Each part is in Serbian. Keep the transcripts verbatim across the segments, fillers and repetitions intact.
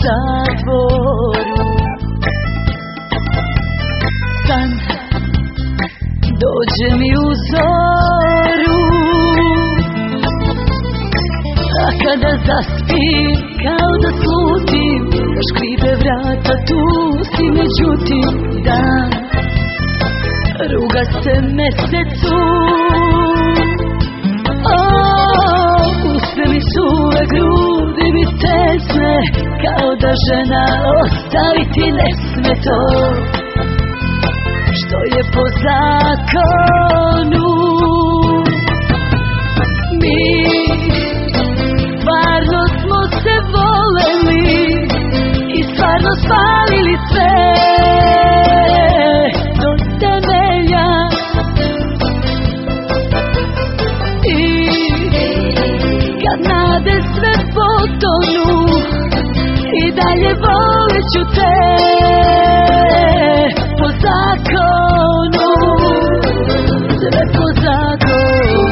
zatvoru. San dođe mi u zoru, a kada zaspim kao da slutim, da škripe vrata, tu si, međutim dan ruga se mesecu. Usne mi suve, grudi mi tesne, kao da žena ostaviti ne sme to što je po zakonu. Mi stvarno smo se voleli i stvarno spalili sve do temelja. I kad nade sve potonu, i dalje volit ću te po zakonu, sve po zakonu.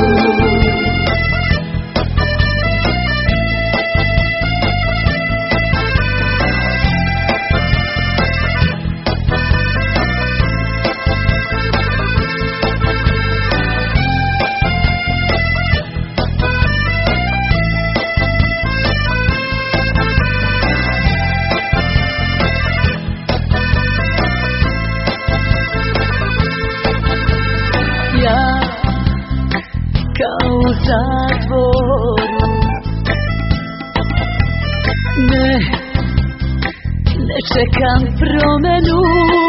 Kao u zatvoru, ne, ne čekam promenu.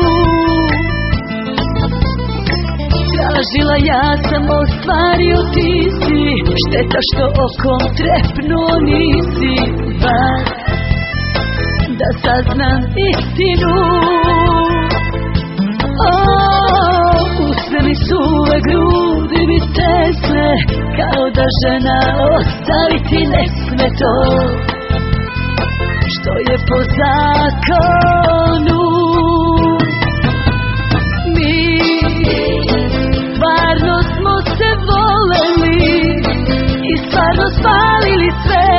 Tražila ja sam, ostvario ti si, šteta što okom trepnuo nisi, bar da saznam istinu. Usne mi suve, grudi mi tesne, kao da žena ostaviti ne sme to što je po zakonu. Mi stvarno smo se voleli i stvarno spalili sve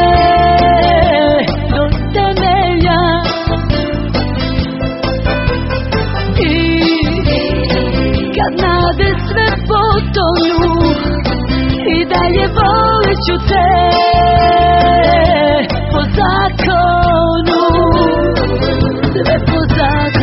do temelja. Kad nade sve potonu, i dalje volit ću te po zakonu, sve po zakonu.